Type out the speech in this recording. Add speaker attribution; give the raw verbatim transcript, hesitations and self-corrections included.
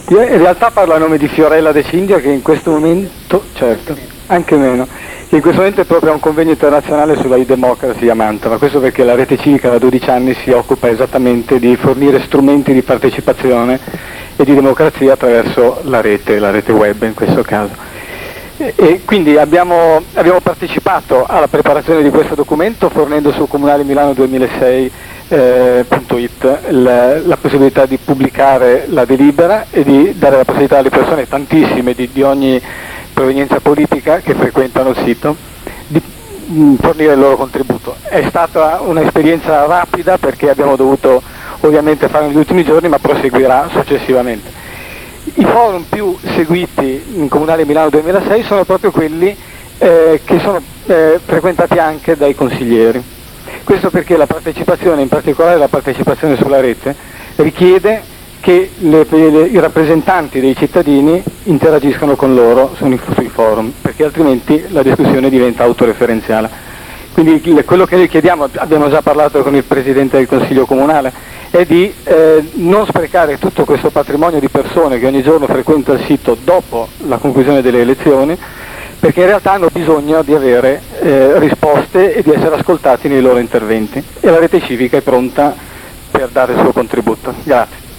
Speaker 1: Io in realtà parlo a nome di Fiorella De Cindia, che in questo momento, certo, anche meno, che in questo momento è proprio a un convegno internazionale sulla e-democracy a Mantova. Questo perché la rete civica da dodici anni si occupa esattamente di fornire strumenti di partecipazione e di democrazia attraverso la rete, la rete web in questo caso. E, e quindi abbiamo, abbiamo partecipato alla preparazione di questo documento fornendo su Comunale Milano duemilasei punto it la, la possibilità di pubblicare la delibera e di dare la possibilità alle persone, tantissime di, di ogni provenienza politica che frequentano il sito, di mh, fornire il loro contributo. È stata un'esperienza rapida perché abbiamo dovuto ovviamente fare negli ultimi giorni, ma proseguirà successivamente. I forum più seguiti in Comunale Milano duemilasei sono proprio quelli eh, che sono eh, frequentati anche dai consiglieri. Questo perché la partecipazione, in particolare la partecipazione sulla rete, richiede che le, le, i rappresentanti dei cittadini interagiscano con loro sui, sui forum, perché altrimenti la discussione diventa autoreferenziale. Quindi il, quello che noi chiediamo, abbiamo già parlato con il Presidente del Consiglio Comunale, è di eh, non sprecare tutto questo patrimonio di persone che ogni giorno frequenta il sito dopo la conclusione delle elezioni, perché in realtà hanno bisogno di avere eh, risposte e di essere ascoltati nei loro interventi, e la rete civica è pronta per dare il suo contributo. Grazie.